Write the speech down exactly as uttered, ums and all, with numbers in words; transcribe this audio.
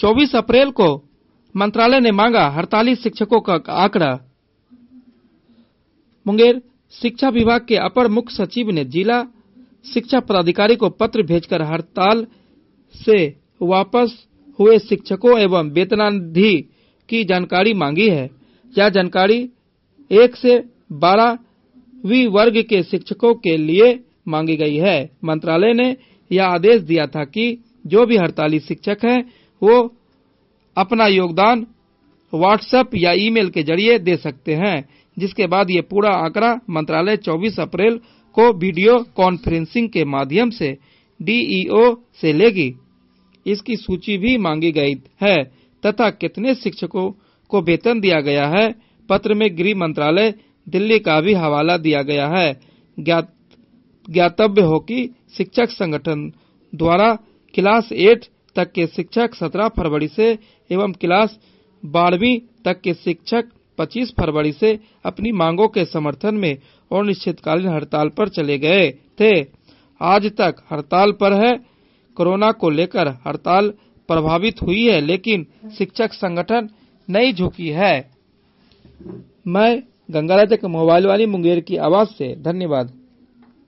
चौबीस अप्रैल को मंत्रालय ने मांगा हड़ताली शिक्षकों का आंकड़ा। मुंगेर शिक्षा विभाग के अपर मुख्य सचिव ने जिला शिक्षा पदाधिकारी को पत्र भेजकर हड़ताल से वापस हुए शिक्षकों एवं वेतनाधि की जानकारी मांगी है। यह जानकारी एक से बारहवीं वर्ग के शिक्षकों के लिए मांगी गई है। मंत्रालय ने यह आदेश दिया था कि जो भी हड़ताली शिक्षक हैं वो अपना योगदान व्हाट्सएप या ईमेल के जरिए दे सकते हैं, जिसके बाद ये पूरा आंकड़ा मंत्रालय चौबीस अप्रैल को वीडियो कॉन्फ्रेंसिंग के माध्यम से डीईओ से लेगी। इसकी सूची भी मांगी गई है तथा कितने शिक्षकों को वेतन दिया गया है। पत्र में गृह मंत्रालय दिल्ली का भी हवाला दिया गया है। ज्ञात ज्ञातव्य हो कि शिक्षक संगठन द्वारा क्लास एट तक के शिक्षक सत्रह फरवरी से एवं क्लास बारहवीं तक के शिक्षक पच्चीस फरवरी से अपनी मांगों के समर्थन में और अनिश्चितकालीन हड़ताल पर चले गए थे। आज तक हड़ताल पर है। कोरोना को लेकर हड़ताल प्रभावित हुई है, लेकिन शिक्षक संगठन नहीं झुकी है। मैं गंगाराज मोबाइल वाली मुंगेर की आवाज से धन्यवाद।